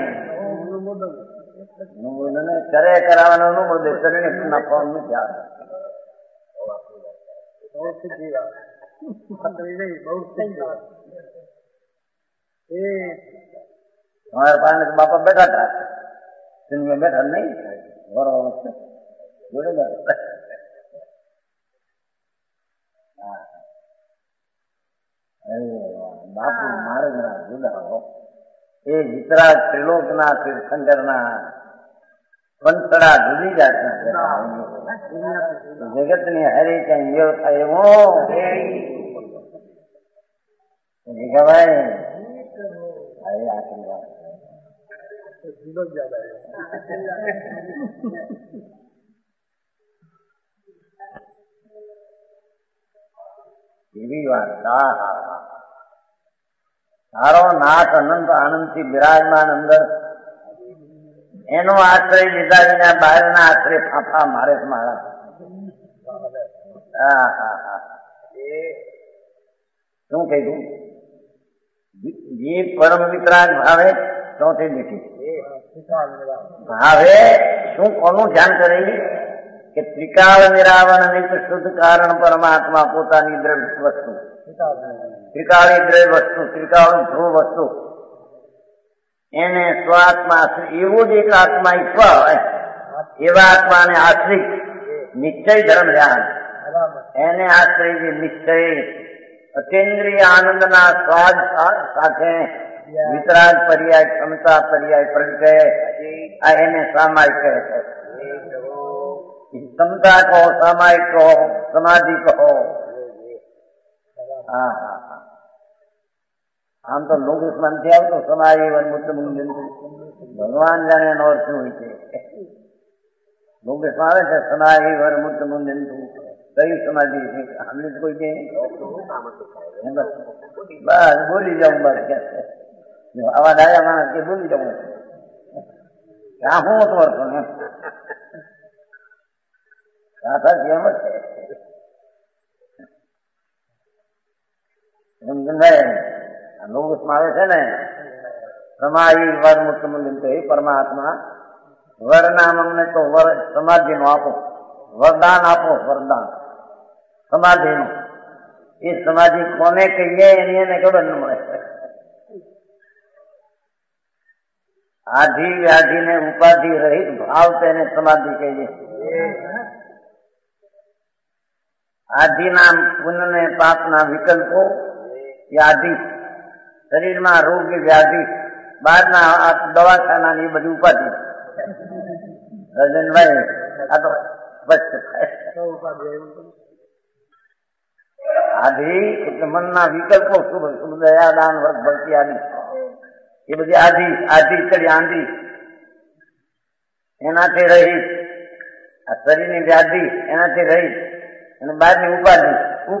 અનુમોદન કરે કરાવવાનું અનુમોદન કરીને ના ફોર્મ નથી આવે. તમારા પાસે બાપા બેઠા હતા બેઠા નહીં જોડે બાપુ માર્ગના જુદા એ વિતરાગ ત્રિલોકના તીર્થંકરના પંથડા જુદી જાતના જગતની હરી કઈ એવો થાય એવો ખવાય આશીર્વાદ એવી વાત તારો નાથ અનંત આનંદથી બિરાજમાન અંદર એનો આશ્રય લીધા વિના બહારના આશ્રય ફાફા મારે મારા શું કહ્યું જે પરમ વિતરાગ ભાવે ચોથી દીઠી ભાવે શું કોનું ધ્યાન કરે કે ત્રિકાળ નિરાવરણ નિત શુદ્ધ કારણ પરમાત્મા પોતાની દ્રવ્ય વસ્તુ ત્રિકાળી દ્રવ્ય વસ્તુ ત્રિકાળ ધ્રુવ વસ્તુ એને સ્વાત્મા એવું જ એક આત્મા ઈશ્વર હોય એવા આત્માને આશ્રિત નિશ્ચય ધર્મ ધ્યાન એને આશ્રય જે નિશ્ચય અતિન્દ્રિય આનંદના સ્વાદ સાથે વિતરાગ પર્યાય ક્ષમતા પર્યાય પ્રગટે આ એને સામાયિક કહે છે ક્ષમતા કહો સામાયિક કહો સમાધિ કહો હા હા હા આમ તો લોકમાં નથી આવતો સમાધિ ભગવાન જાણે એનો અર્થ શું હોય છે લોકમાં આવે છે સમાધિ વર મુક્ત મુંદિંતુ કઈ સમાધિ છે હમણાં કોઈ છે બસ બોલી જાઉં બસ કે આવા ડાયા માણસ કે બોલી જાઉં ત્યાં હું હતો અર્થ ને જેમ જ છે લોકમાં આવે છે ને સમાધિ વર મુક્ત મુંદિંતુ એ પરમાત્મા વરનામ અમને તો વર સમાધિ નું આપો વરદાન આપો વરદાન સમાધિ નું એ સમાધિ કોને કહીએ એની એને ખબર ન મળે આધિ વ્યાધિ ને ઉપાધિ રહિત ભાવ તેને સમાધિ કહીએ આધિના પુણ્ય ને પાપના વિકલ્પો વ્યાધિ શરીરમાં રોગ વ્યાધિ બહારના દવાખાના ની બધી ઉપાધિ રજનભાઈ આ તો આધિ એટલે મનના વિકલ્પો શુભ શુભ દયા દાન વર્ગ ભક્તિ આદિ એ બધી આધિ ચડી આંધી એનાથી રહી આ શરીરની વ્યાધિ એનાથી રહી અને બહારની ઉપાધિ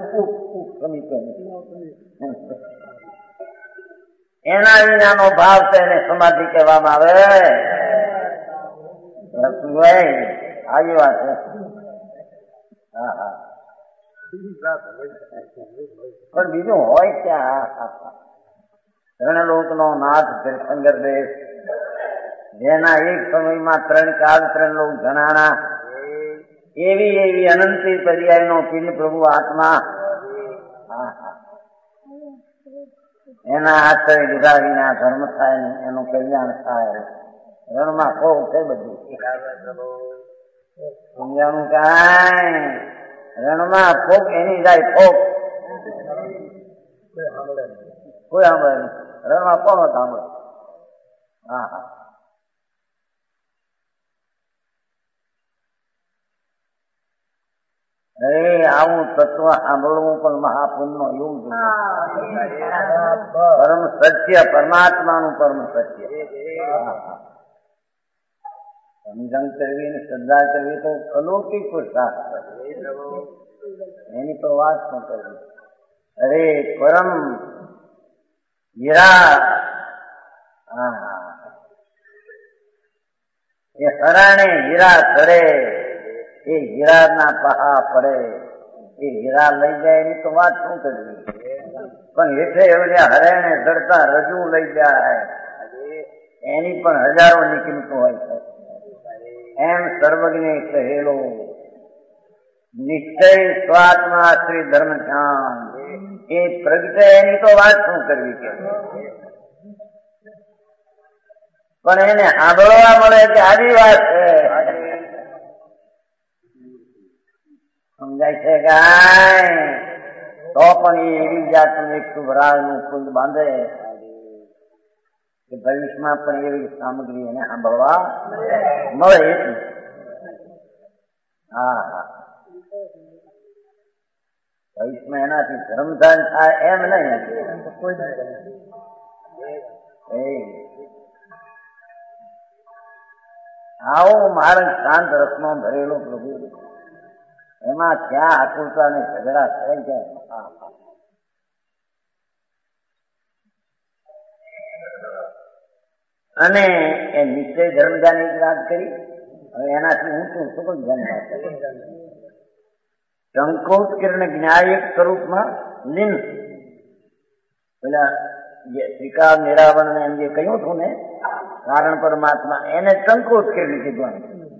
એના વિનાનો ભાવ તો એને સમાધિ કહેવામાં આવે આવી વાત છે હા હા પણ બીજું હોય ક્યાં રણ નો નાથ તીર્થંકર દેશ જેના એક સમયમાં 3 કાળ 3 લોક જણાણા એવી અનંતી પર્યાય નો પીર પ્રભુ આત્મા એના આશ્રય લીધા વિના ધર્મ થાય ને એનું કલ્યાણ થાય રણમાં ખોવ છે બધી સમજાણું કાંઈ રણમાં ફોક એની જાય ફોક કોઈ સાંભળે નહીં રણમાં કોણ સાંભળે હા હા અરે આવું તત્વ સાંભળવું પણ મહાપુણ્ય નું યોગ પરમ સત્ય પરમાત્માનું પરમ સત્ય સમજણ કરવી ને શ્રદ્ધા કરવી તો અલૌકિક પુરુષાર્થ એની તો વાત ન કરવી અરે પરમ હીરા એ હરાણે હીરા ચડે એ હીરા ના પહા પડે એ હીરા લઈ જાય એની તો વાત શું કરવી પણ હેઠે એવડે હરાણે ચડતા રજુ લઈ જાય એની પણ હજારો ની કિંમતો હોય છે એમ સર્વજ્ઞ કહેલો નિશ્ચય સ્વાત્મા શ્રી ધર્મ ધ્યાન એ પ્રગટે એની તો વાત શું કરવી કે પણ એને સાંભળવા મળે કે આવી વાત છે સમજાય છે ગાય તો પણ એવી જાતનું એક શુભરાજનું કુંજ બાંધે કે ભવિષ્યમાં પણ એવી સામગ્રી એને સાંભળવા મળે એટલું. હા હા, ભવિષ્યમાં એનાથી ધર્મધાન થાય એમ નહીં. આવો માર્ગ શાંત રસનો ભરેલો પ્રભુ, એમાં ક્યાં આકુરતા ને ઝઘડા થઈ જાય. અને એ નિશ્ચય ધર્મધાની વાત કરી. હવે એનાથી ઊંચું સુગમ ધ્યાન વાત કરી. ટંકોત કિરણ જ્ઞાયક સ્વરૂપમાં લીન, પેલા જે ત્રિકાળ નિરાવરણ ને એમ જે કહ્યું હતું ને કારણ પરમાત્મા, એને ટંકોત કિરણ કીધું.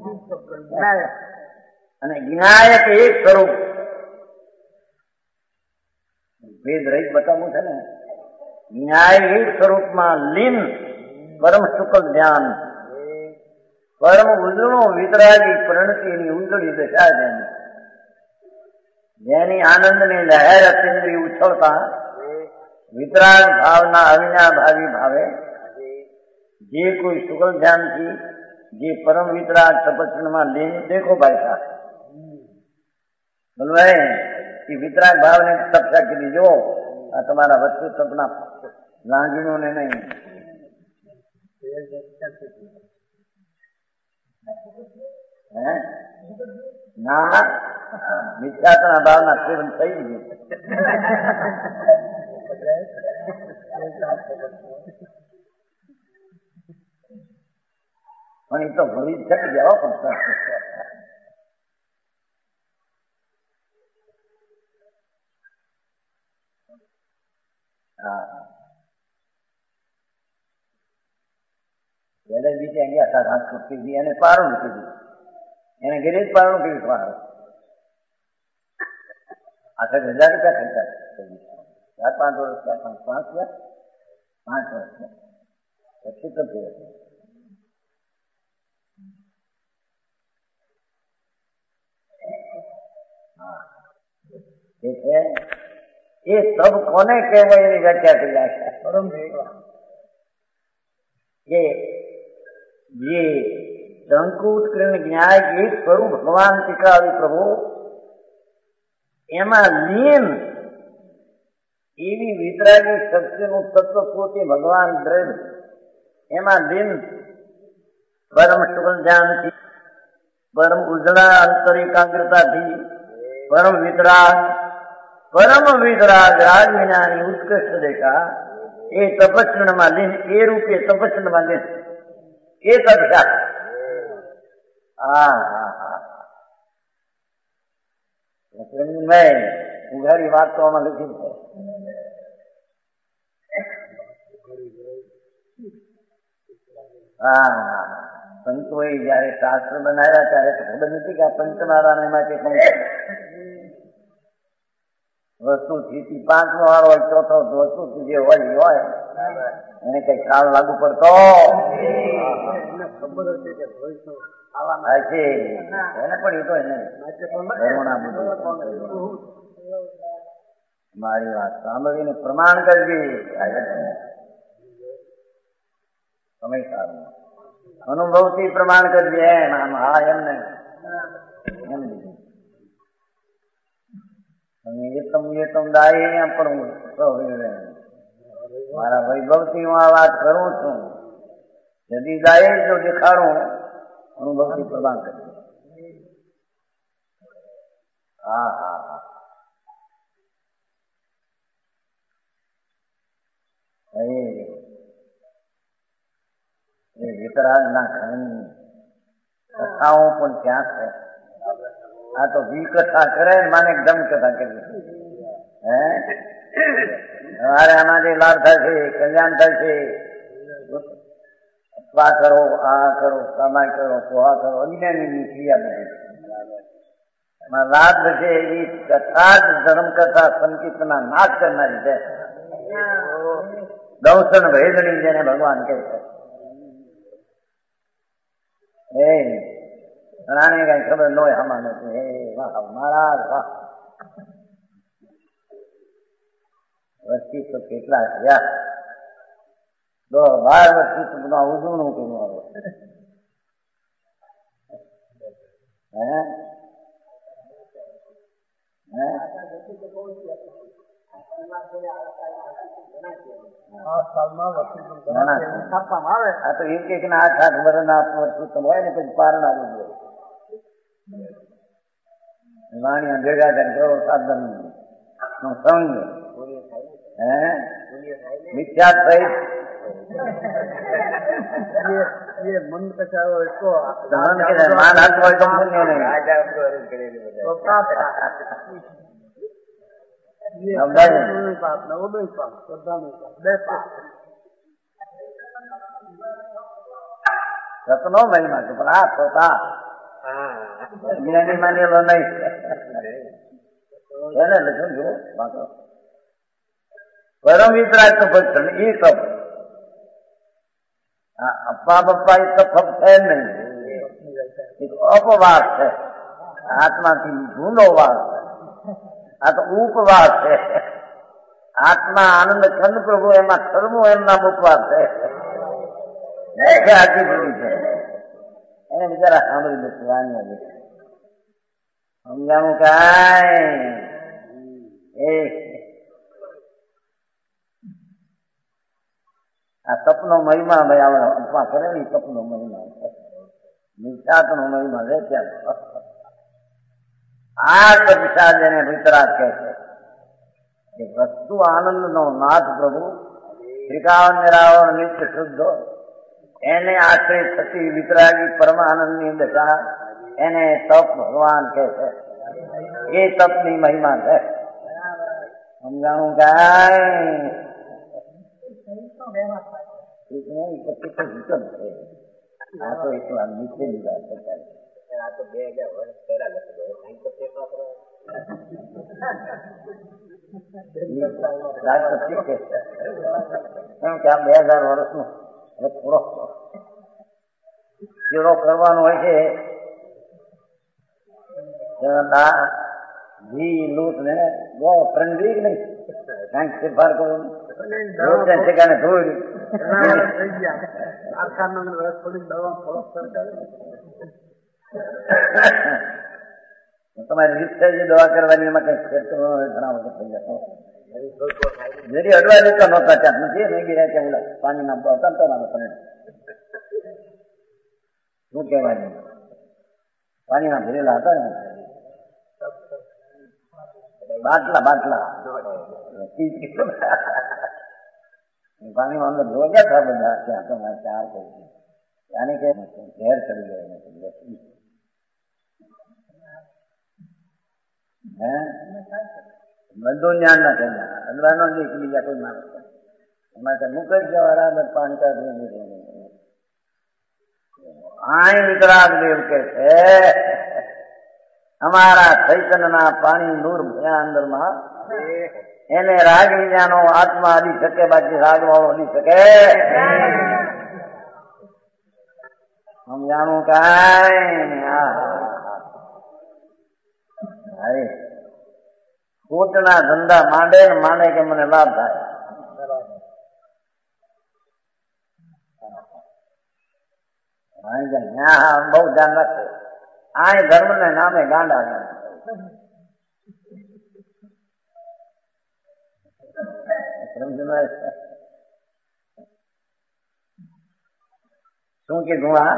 અને જ્ઞાયક એક સ્વરૂપ ભેદ રહી બતાવવું છે ને. ન્યાય એક સ્વરૂપમાં લીન પરમ શુકલ ધ્યાન, પરમ ઉજળો વિતરાગી પ્રણતિની ઉજળી દશા છે, જેની આનંદની લહેર અતિન્દ્રિય ઉછળતા વિતરાગ ભાવના અવિનાભાવી ભાવે જે કોઈ શુકલ ધ્યાનથી જે પરમ વિતરાગ તપસ્યામાં લીન, દેખો ભાઈ સાહેબ બોલવાય એ વિતરાગ ભાવને તપસ્યા કરી જો. આ તમારા વચ્ચે તપના લાંગણીઓને નહીં. ના, મિથ્યાત્વના ભાવના સેવન થઈ ગયું. પણ એ તો ભૂલી જ થઈ જાઓ. પણ એને બીજે અહીંયા હતા રાજકોટ કીધી, એને પારણ કીધું, એને ઘરે જ પારણ કીધું. પારણ 8,000 રૂપિયા ખર્ચા 4-5 વર્ષ 5 વર્ષ પછી તો થયું. એ સબ કોને કહેવાય એની વ્યાખ્યા કરી નાખ્યા. કે જે શંકુત્કીર્ણ જ્ઞાય એક સ્વરૂપ ભગવાન શીખવાડી પ્રભુ, એમાં લીન એવી વિતરાગી શક્તિનું તત્વ પોતે ભગવાન દ્રઢ, એમાં લીન પરમ શુકલ ધ્યાનથી, પરમ ઉજળા અંતર એકાગ્રતાથી, પરમ વિતરાગ રાજ વિનાની ઉત્કૃષ્ટ દેખા એ તપસ્વીમાં લીન, એ રૂપે તપસ્વીમાં લીન, એ તપસ્યા. મેં ઉઘાડી વાત તો આમાં લખી છે. સંતોએ જયારે શાસ્ત્ર બનાવ્યા ત્યારે ખબર નથી કે આ પંચનારાયણ માટે વસ્તુ થી 5નો વાળો હોય, ચોથો વસ્તુ જે હોય એને કઈ ખ્યાલ લાગુ પડતો ખબર હતી કે એને પણ એ તો એને મારી વાત સાંભળીને પ્રમાણ કરજે. સમય સારું અનુભવથી પ્રમાણ કરજે. એમ આમ હા એમ નહીં. એતમ દાય પણ મારા વૈભવથી હું આ વાત કરું છું. यदि दाए जो दिखाड़ू अनुभव की प्रदान करें. हाँ हाँ हाँ વિતરાગ ના ઘણી કથાઓ પણ ક્યાં છે. આ તો વી કથા કરે માને દમ કથા કરી. હે તમારે આમાંથી લાભ થશે, કલ્યાણ થશે, આ કરો, આ કરો, કમાઈ કરો, તો આ કરો, અજ્ઞાની ક્રિયા બને. લાભ છે એ કથા જ ધર્મ કથા સંકીર્તના નાશ કરનારી છે. દૌષણ ભેદની જેને ભગવાન કહે છે. ઘણાને કઈ ખબર ન હોય આમાં નથી. હે વાહ મહારાજ વાહ. વર્ષથી તો કેટલા થયા 10-12 વર્ષથી તો બધા ઉજવણું કર્યું આવે આ તો એક ના 8-8 વર્ષના વર્ષ હોય ને પછી પારણ આવી જાય વાણિયા ભેગા થાય સાધન નો સંગ મિથ્યા થઈ મન કચાવો એટલો માન હાથ હોય તો પુણ્ય નહીં રત્નો મહિમા છે પણ આ પોતા જ્ઞાની માનેલો નહીં એને લખ્યું જુઓ વાંચો પરમ વિતરાગ તો ભક્ત એ તપ અપ્પા બપ્પા એ તપ છે નહીં એક અપવાસ છે આત્માથી ભૂલો વાસ છે આ તો ઉપવાસ છે આત્મા આનંદ ખંડ પ્રભુ એમાં કરવું એમ નામ ઉપવાસ છે આખી ભૂલી છે એને બિચારા સાંભળી દે વાણી સમજાણું કાંઈ આ તપનો મહિમા ભાઈ આપણે અપવા કરે ને તપનો મહિમા નિશાતનો મહિમા રે ત્યાં આ કક્ષા જેને વિતરાગ કહે છે કે વસ્તુ આનંદનો નાથ પ્રભુ ત્રિકાવન નિરાવરણ નિત્ય શુદ્ધ એને આશ્રય થતી વિતરાગી પરમાનંદની દશા એને તપ ભગવાન કહે છે એ તપની મહિમા છે સમજાણું કાંઈ આ તો એટલા નીચે લીધા છે આ તો 2000 વર્ષ પહેલા લખેલો કેમ કે આ 2000 વર્ષનું થોડો ચેડો કરવાનો હોય છે ઘી લૂટ ને બહુ ફ્રેન્ડલી નહીં કાંઈક ફેરફાર કરવાનું ઠેકાને ધોઈ તમારી રીત છે જે દવા કરવાની એમાં કઈ ફેરતો ઘણા વખત થઈ જતો જેથી અડવા દેતા નહોતા ત્યાં નથી નહીં ગયા ત્યાં ઓલા પાણીના બળતા ના શું કહેવાય પાણીમાં ભરેલા હતા ને બાટલા પાણીમાં અંદર રોગ્યા હતા બધા ત્યાં તો ચાર કરી ત્યાંની કે ઘેર ચડી જાય બધું જ્ઞાન ના થઈ અડવાનો નહીં બીજા કોઈ માણસ એમાં મુકત જવાળા પાણી કાઢી આય વિતરાગ દેવ કે છે અમારા ચૈતન્યના પાણી નૂર ભયા અંદરમાં એને રાગ વિજ્ઞાનો આત્મા અડી શકે બાકી રાગ વાળો અડી શકે સમજાણું કાંઈ ખોટના ધંધા માંડે ને માને કે મને લાભ થાય બહુ ધ્યાન રાખશે આ ધર્મ ને નામે ગાંડા શું કીધું આ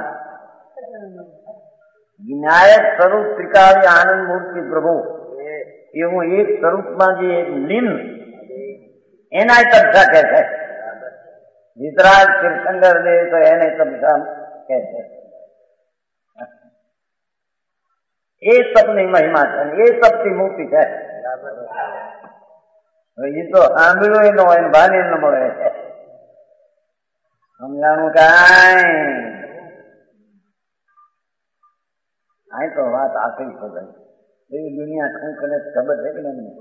વિનાયક સ્વરૂપ ત્રિકાળી આનંદ મૂર્તિ પ્રભુ એવું એક સ્વરૂપમાં જે લીન એના તબસા કહે છે વિતરાગ તીર્થંકર દે તો એને તબસા કહે છે એ તપની મહિમા છે એ તપની મુક્તિ છે એ તો સાંભળ્યું ન હોય ભાની ન મળે સમજાણું કાંઈ અહીં તો વાત આખી ખબર એવી દુનિયા શું કરે ખબર છે કે નહીં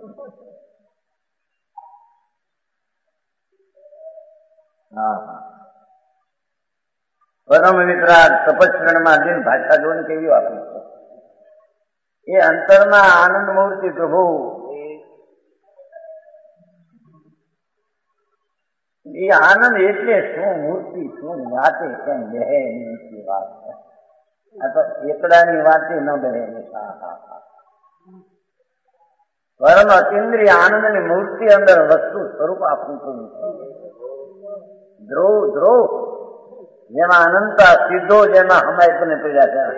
પરમ વિતરાગ તપસ્રણમાં દિન ભાષા જોઈને કેવી આપી છે એ અંતરના આનંદ મૂર્તિ પ્રભુ એ આનંદ એટલે શું મૂર્તિ શું વાતે કેમ બેહે એની વાત છે. આ તો એકડાની વાતે ન બેહે. પરમ અતિન્દ્રિય આનંદ ની મૂર્તિ અંદર વસ્તુ સ્વરૂપ આપવું પડ્યું. ધ્રુવ ધ્રુવ જેમાં અનંતા સીધો જેમાં હમાયતને પડ્યા છે.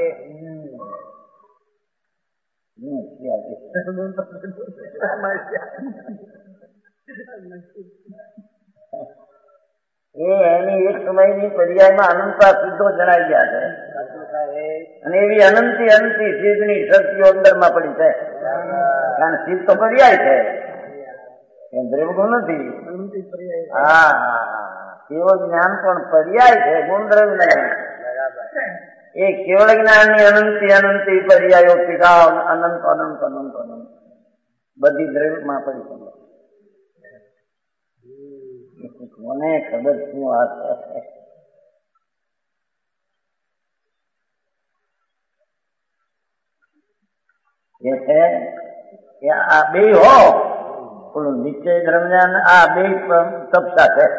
એની એક સમયની પર્યાયમાં અનંતા સીધો જણાઈ ગયા છે અને એવી અનંતી અનંતી સીધની શક્તિઓ અંદરમાં પડી છે. કારણ સીધ તો પર્યાય છે, એ દ્રવ્ય નથી. હા કેવળ જ્ઞાન પણ પર્યાય છે, ગુણ દ્રવ્ય નહીં. એ કેવળ જ્ઞાનની અનંતી અનંતી પર્યાયો ટીકાવ અનંત અનંત અનંત અનંત બધી દ્રવ્યમાં પડી શકે. મને ખબર શું વાત છે. એ છે કે આ બે હો પેલું નિશ્ચય દરમિયાન આ બે તપસા છે.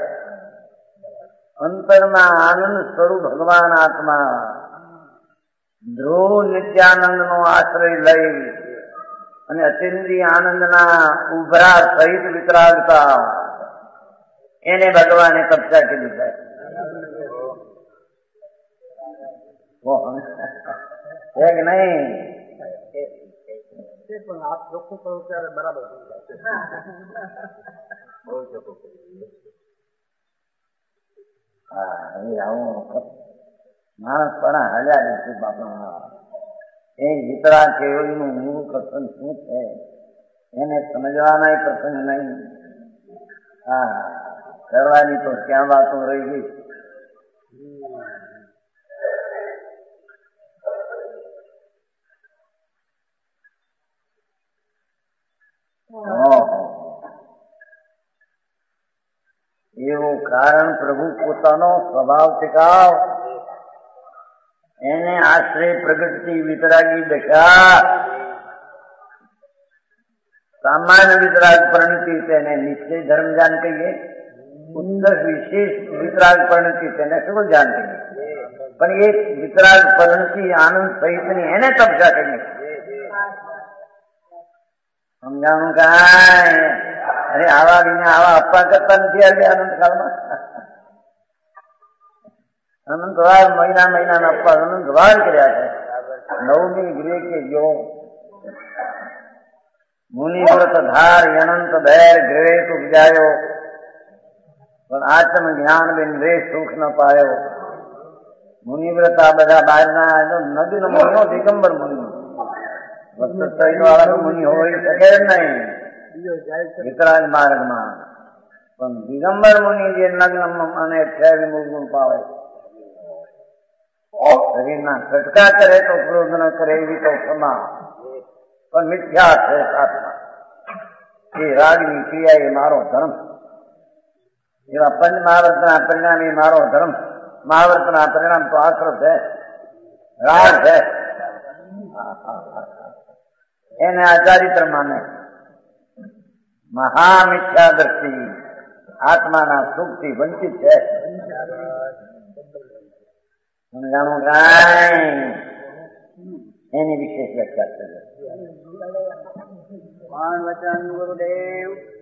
અંતરના આનંદ સ્વરૂપ ભગવાન આત્મા ધ્રુવ નિત્યાનંદ નો આશ્રય લઈ અને અતિન્દ્રિય આનંદના ઉભરા સહિત વિતરાગતા એને ભગવાને કબજા કીધું છે. છે કે નહીં? પણ આપ ચોખ્ખું કરો ત્યારે બરાબર આવું માણસ પણ હાલ્યા જશે બાપા. એ વિતરા કેવળનું મૂળ કથન શું છે એને સમજવાના પ્રસંગ નહીં. હા કરવાની તો ક્યાં વાતો રહી ગઈ. એવું કારણ પ્રભુ પોતાનો સ્વભાવ ટીકાવ એને આશ્રય પ્રગટતી વિતરાગી દશા સામાન્ય વિતરાગ પરિણતિ તેને નિશ્ચય ધર્મ જાન કહીએ. ઉત્કર્ષ વિશેષ વિતરાગ પરિણતિ તેને શું જાન કહીએ. પણ એક વિતરાગ પરિણતિ આનંદ સહિતની એને તબજા કહીએ. સમજાણું કાંઈ? અરે આવા વિના આવા અપ્પા કરતા નથી. આજે આનંદ કાળમાં અનંતવાર મહિનાના અપ્પા અનંતવાર કર્યા છે. નવમી ગૃહ કે ગયો મુનિવ્રત ધાર અનંત ધૈર ગ્રહે સુખ જાયો પણ આત્મ જ્ઞાન બિન રે સુખ ન પાયો. મુનિવ્રત આ બધા બહારના નદી નો મુનિઓ દિગંબર મુનિ વાળા મુનિ હોય શકે નહીં વિતરાગ માર્ગમાં. પણ દિગંબર મુનિ જે નગ્ન અને વિમુખ પાવે શરીરના કટકા કરે તો ક્રોધ ન કરે એવી તો ક્ષમા પણ મિથ્યા છે આત્મા. એ રાગની ક્રિયા એ મારો ધર્મ. એવા પંચ મહાવર્તના પરિણામ એ મારો ધર્મ. મહાવર્તના પરિણામ તો આશ્રમ છે, રાગ છે. એને આ ચારિત્ર માને. મહામિથ્યા દ્રષ્ટિ આત્માના સુખથી વંચિત છે. સમજાણું કાંઈ? એની વિશેષ વ્યાખ્યા છે. વચન ગુરુદેવ